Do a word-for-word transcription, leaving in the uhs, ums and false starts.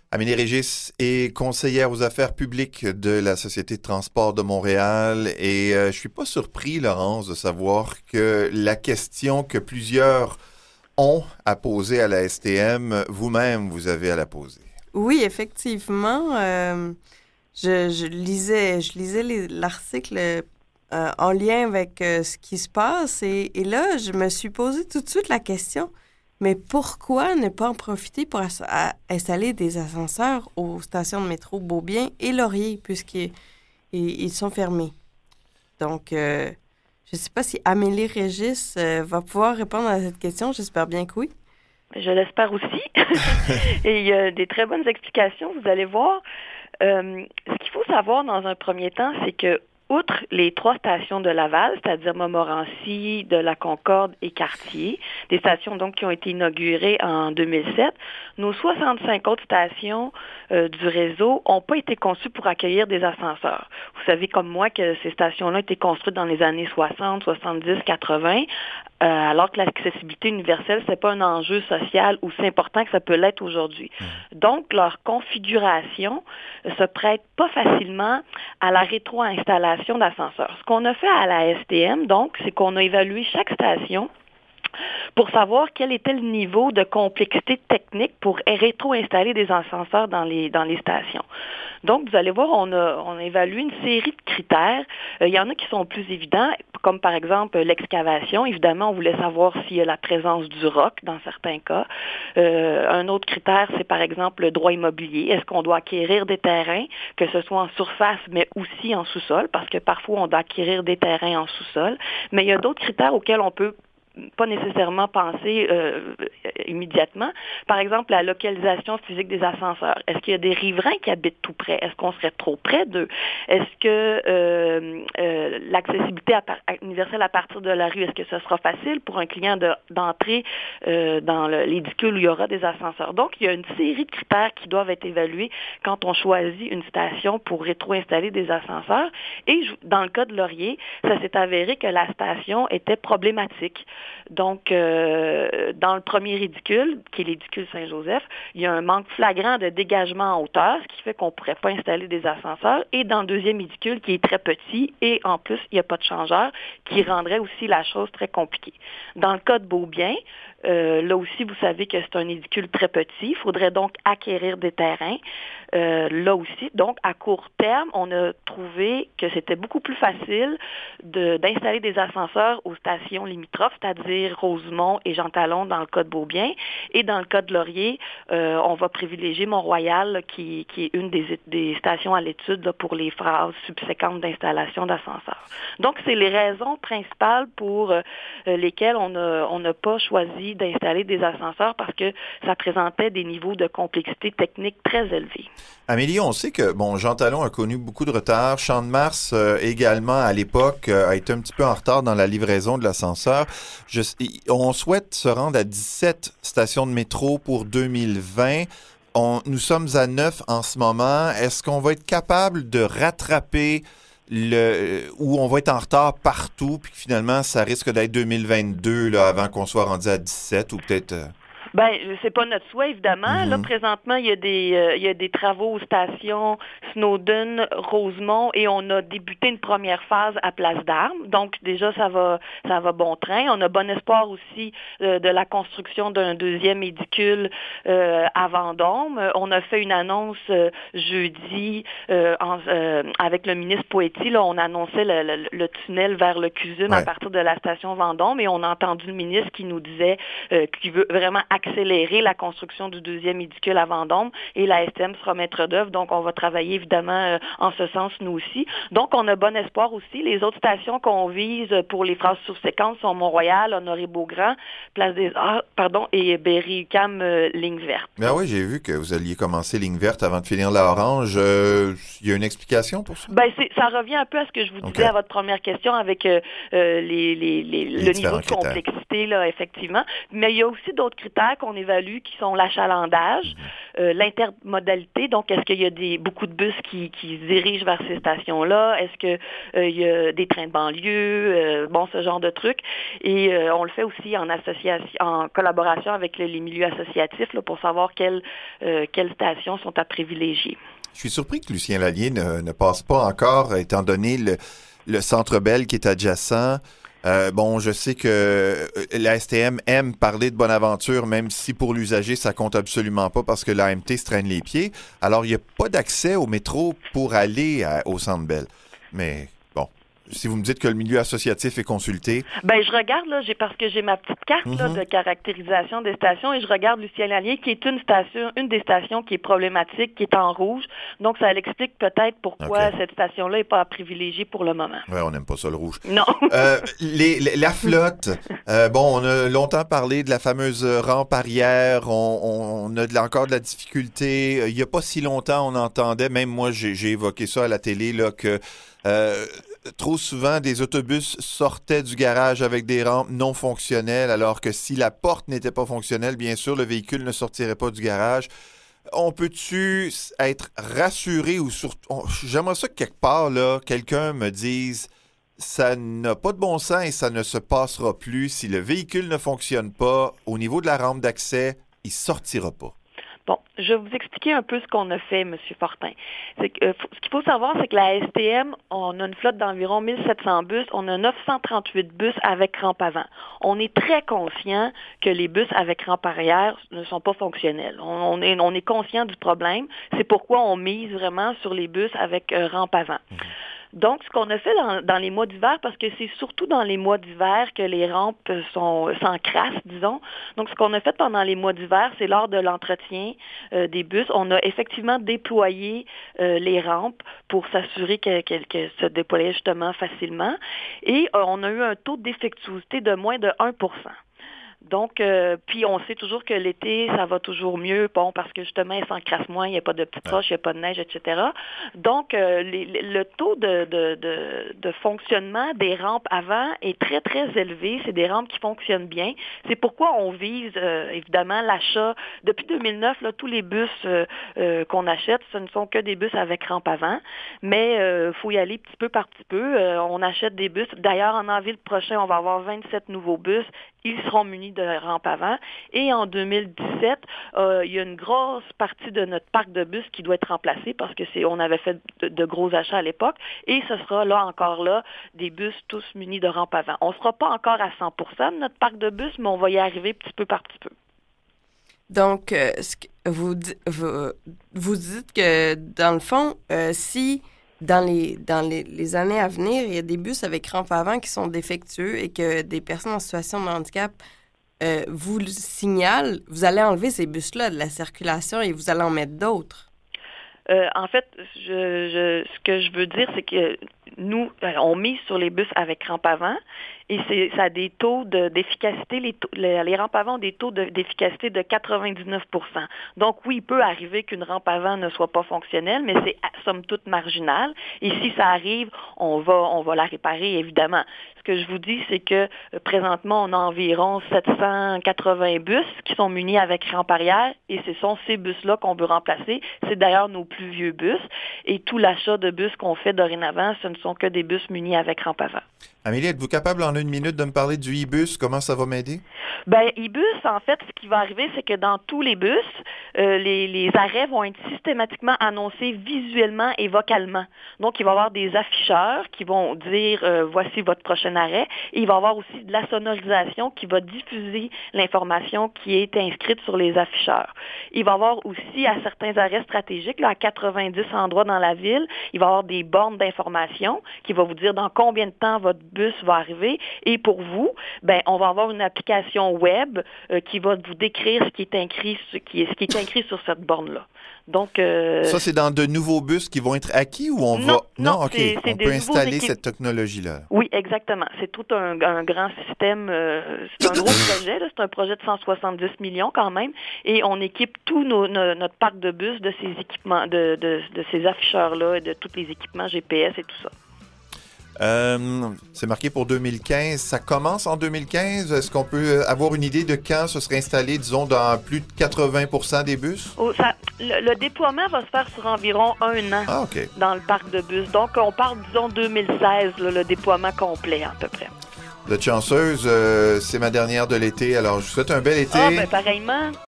Amélie Régis est conseillère aux affaires publiques de la Société de transport de Montréal et euh, je suis pas surpris, Laurence, de savoir que la question que plusieurs ont à poser à la S T M, vous-même, vous avez à la poser. Oui, effectivement. Euh, je, je lisais, je lisais les- l'article euh, en lien avec euh, ce qui se passe et, et là, je me suis posé tout de suite la question, mais pourquoi ne pas en profiter pour as- à- installer des ascenseurs aux stations de métro Beaubien et Laurier, puisqu'ils ils, ils sont fermés? Donc, euh, je ne sais pas si Amélie Régis euh, va pouvoir répondre à cette question. J'espère bien que oui. Je l'espère aussi. Et il y a des très bonnes explications, vous allez voir. Euh, ce qu'il faut savoir dans un premier temps, c'est que, outre les trois stations de Laval, c'est-à-dire Montmorency, de la Concorde et Cartier, des stations donc qui ont été inaugurées en deux mille sept, nos soixante-cinq autres stations euh, du réseau n'ont pas été conçues pour accueillir des ascenseurs. Vous savez comme moi que ces stations-là ont été construites dans les années soixante, soixante-dix, quatre-vingts, euh, alors que l'accessibilité universelle, c'est pas un enjeu social aussi important que ça peut l'être aujourd'hui. Donc, leur configuration se prête pas facilement à la rétro-installation d'ascenseurs. Ce qu'on a fait à la S T M, donc, c'est qu'on a évalué chaque station pour savoir quel était le niveau de complexité technique pour rétro-installer des ascenseurs dans les, dans les stations. Donc, vous allez voir, on a, on a évalué une série de critères. Euh, il y en a qui sont plus évidents, comme par exemple l'excavation. Évidemment, on voulait savoir s'il y a la présence du roc dans certains cas. Euh, un autre critère, c'est par exemple le droit immobilier. Est-ce qu'on doit acquérir des terrains, que ce soit en surface, mais aussi en sous-sol, parce que parfois, on doit acquérir des terrains en sous-sol. Mais il y a d'autres critères auxquels on peut pas nécessairement penser euh, immédiatement. Par exemple, la localisation physique des ascenseurs. Est-ce qu'il y a des riverains qui habitent tout près? Est-ce qu'on serait trop près d'eux? Est-ce que euh, euh, l'accessibilité à par- universelle à partir de la rue, est-ce que ce sera facile pour un client de, d'entrer euh, dans le, l'édicule où il y aura des ascenseurs? Donc, il y a une série de critères qui doivent être évalués quand on choisit une station pour rétro-installer des ascenseurs. Et dans le cas de Laurier, ça s'est avéré que la station était problématique. Donc, euh, dans le premier édicule, qui est l'édicule Saint-Joseph, il y a un manque flagrant de dégagement en hauteur, ce qui fait qu'on ne pourrait pas installer des ascenseurs. Et dans le deuxième édicule, qui est très petit, et en plus, il n'y a pas de changeur, qui rendrait aussi la chose très compliquée. Dans le cas de Beaubien, euh, là aussi, vous savez que c'est un édicule très petit. Il faudrait donc acquérir des terrains. Euh, là aussi, donc, à court terme, on a trouvé que c'était beaucoup plus facile de, d'installer des ascenseurs aux stations limitrophes, c'est-à-dire Rosemont et Jean Talon dans le cas de Beaubien. Et dans le cas de Laurier, euh, on va privilégier Mont-Royal, là, qui, qui est une des, des stations à l'étude là, pour les phases subséquentes d'installation d'ascenseurs. Donc, c'est les raisons principales pour euh, lesquelles on n'a on n'a pas choisi d'installer des ascenseurs parce que ça présentait des niveaux de complexité technique très élevés. Amélie, on sait que, bon, Jean Talon a connu beaucoup de retard. Champ de Mars, euh, également, à l'époque, euh, a été un petit peu en retard dans la livraison de l'ascenseur. Je, on souhaite se rendre à dix-sept stations de métro pour deux mille vingt. On, nous sommes à neuf en ce moment. Est-ce qu'on va être capable de rattraper le où on va être en retard partout, puis que finalement, ça risque d'être deux mille vingt-deux là, avant qu'on soit rendu à dix-sept ou peut-être... Euh... Ben, c'est pas notre souhait, évidemment. Mm-hmm. Là, présentement, il y a des euh, il y a des travaux aux stations Snowden, Rosemont, et on a débuté une première phase à Place d'Armes. Donc, déjà, ça va ça va bon train. On a bon espoir aussi euh, de la construction d'un deuxième édicule euh, à Vendôme. On a fait une annonce euh, jeudi euh, en, euh, avec le ministre Poetti. Là, on annonçait le, le, le tunnel vers le C U S U M ouais. à partir de la station Vendôme, et on a entendu le ministre qui nous disait euh, qu'il veut vraiment accélérer la construction du deuxième édicule à Vendôme, et la S T M sera maître d'œuvre, donc on va travailler évidemment euh, en ce sens nous aussi. Donc on a bon espoir aussi. Les autres stations qu'on vise pour les phases subséquentes sont Mont-Royal, Honoré-Beaugrand, Place des Arts, pardon, et Berry-UQAM, euh, ligne verte. Ben oui, j'ai vu que vous alliez commencer ligne verte avant de finir la orange. Euh, il y a une explication pour ça? Ben c'est, ça revient un peu à ce que je vous disais okay. à votre première question avec euh, les, les, les, les le niveau de critères. Complexité, là, effectivement. Mais il y a aussi d'autres critères. critères qu'on évalue qui sont l'achalandage, euh, l'intermodalité, donc est-ce qu'il y a des, beaucoup de bus qui, qui se dirigent vers ces stations-là, est-ce qu'il euh, y a des trains de banlieue, euh, bon, ce genre de trucs. Et euh, on le fait aussi en association, en collaboration avec les, les milieux associatifs là, pour savoir quelles, euh, quelles stations sont à privilégier. Je suis surpris que Lucien Lallier ne, ne passe pas encore, étant donné le, le Centre Bell qui est adjacent. Euh, bon, je sais que la S T M aime parler de Bonaventure, même si pour l'usager, ça compte absolument pas parce que l'A M T se traîne les pieds. Alors, il n'y a pas d'accès au métro pour aller à, au Centre Bell. Mais bon, si vous me dites que le milieu associatif est consulté... Ben, je regarde, là, j'ai, parce que j'ai ma petite carte mm-hmm. là, de caractérisation des stations et je regarde Lucien Lallier, qui est une station, une des stations qui est problématique, qui est en rouge. Donc, ça l'explique peut-être pourquoi okay. cette station-là n'est pas à privilégier pour le moment. Oui, on n'aime pas ça, le rouge. Non. euh, les, les, la flotte, euh, bon, on a longtemps parlé de la fameuse rampe arrière. On, on a de, encore de la difficulté. Il n'y a pas si longtemps, on entendait, même moi, j'ai, j'ai évoqué ça à la télé, là, que... Euh, trop souvent, des autobus sortaient du garage avec des rampes non fonctionnelles, alors que si la porte n'était pas fonctionnelle, bien sûr, le véhicule ne sortirait pas du garage. On peut-tu être rassuré ou surtout... On, j'aimerais ça que quelque part, là, quelqu'un me dise ça n'a pas de bon sens et ça ne se passera plus. Si le véhicule ne fonctionne pas, au niveau de la rampe d'accès, il ne sortira pas. Bon, je vais vous expliquer un peu ce qu'on a fait, M. Fortin. C'est que, euh, ce qu'il faut savoir, c'est que la S T M, on a une flotte d'environ mille sept cents bus, on a neuf cent trente-huit bus avec rampe avant. On est très conscient que les bus avec rampe arrière ne sont pas fonctionnels. On, on, est, on est conscient du problème. C'est pourquoi on mise vraiment sur les bus avec euh, rampe avant. Mmh. Donc, ce qu'on a fait dans, dans les mois d'hiver, parce que c'est surtout dans les mois d'hiver que les rampes sont s'encrassent, disons. Donc, ce qu'on a fait pendant les mois d'hiver, c'est lors de l'entretien euh, des bus, on a effectivement déployé euh, les rampes pour s'assurer qu'elles que, que se déployaient justement facilement. Et euh, on a eu un taux d'effectuosité de moins de un pour cent. Donc, euh, puis on sait toujours que l'été, ça va toujours mieux, bon, parce que justement, il s'encrasse moins, il n'y a pas de petites roches, il n'y a pas de neige, et cetera. Donc, euh, les, le taux de, de, de, de fonctionnement des rampes avant est très, très élevé. C'est des rampes qui fonctionnent bien. C'est pourquoi on vise, euh, évidemment, l'achat. Depuis deux mille neuf, là, tous les bus euh, euh, qu'on achète, ce ne sont que des bus avec rampe avant. Mais il euh, faut y aller petit peu par petit peu. Euh, on achète des bus. D'ailleurs, en avril prochain, on va avoir vingt-sept nouveaux bus. Ils seront munis de rampe avant. Et en deux mille dix-sept, euh, il y a une grosse partie de notre parc de bus qui doit être remplacée parce que c'est, on avait fait de, de gros achats à l'époque. Et ce sera là encore là des bus tous munis de rampe avant. On ne sera pas encore à cent pour cent de notre parc de bus, mais on va y arriver petit peu par petit peu. Donc, euh, ce que vous, vous, vous dites que dans le fond, euh, si... Dans les dans les, les années à venir, il y a des bus avec rampe avant qui sont défectueux et que des personnes en situation de handicap euh, vous le signalent, vous allez enlever ces bus-là de la circulation et vous allez en mettre d'autres. Euh, en fait, je, je, ce que je veux dire, c'est que nous, on mise sur les bus avec rampe avant et c'est, ça a des taux de, d'efficacité. Les, taux, les, les rampes avant ont des taux de, d'efficacité de quatre-vingt-dix-neuf pour cent. Donc oui, il peut arriver qu'une rampe avant ne soit pas fonctionnelle, mais c'est somme toute marginal. Et si ça arrive, on va, on va la réparer, évidemment. Ce que je vous dis, c'est que euh, présentement, on a environ sept cent quatre-vingts bus qui sont munis avec rampe arrière et ce sont ces bus-là qu'on veut remplacer. C'est d'ailleurs nos plus vieux bus. Et tout l'achat de bus qu'on fait dorénavant, ce ne sont que des bus munis avec rampe avant. Amélie, êtes-vous capable en une minute de me parler du e-bus? Comment ça va m'aider? Bien, e-bus, en fait, ce qui va arriver, c'est que dans tous les bus, euh, les, les arrêts vont être systématiquement annoncés visuellement et vocalement. Donc, il va y avoir des afficheurs qui vont dire euh, « Voici votre prochain arrêt ». Et il va y avoir aussi de la sonorisation qui va diffuser l'information qui est inscrite sur les afficheurs. Il va y avoir aussi, à certains arrêts stratégiques, là, à quatre-vingt-dix endroits dans la ville, il va y avoir des bornes d'information qui vont vous dire dans combien de temps votre bus va arriver. Et pour vous, ben, on va avoir une application web euh, qui va vous décrire ce qui est inscrit, ce qui est, ce qui est inscrit sur cette borne-là. Donc, euh... ça, c'est dans de nouveaux bus qui vont être acquis ou on non, va... Non, non, OK. C'est, c'est on peut installer équipes... cette technologie-là. Oui, exactement. C'est tout un, un grand système. Euh, c'est un gros projet. Là. C'est un projet de cent soixante-dix millions quand même. Et on équipe tout nos, nos, notre parc de bus de ces équipements, de, de, de ces afficheurs-là et de tous les équipements G P S et tout ça. Euh, c'est marqué pour deux mille quinze. Ça commence en deux mille quinze. Est-ce qu'on peut avoir une idée de quand ce serait installé, disons, dans plus de quatre-vingts pour cent des bus? Oh, ça, le, le déploiement va se faire sur environ un an ah, okay. dans le parc de bus. Donc, on parle, disons, deux mille seize, là, le déploiement complet, à peu près. Vous êtes chanceuse, euh, c'est ma dernière de l'été, alors je vous souhaite un bel été. Ah, ben pareillement.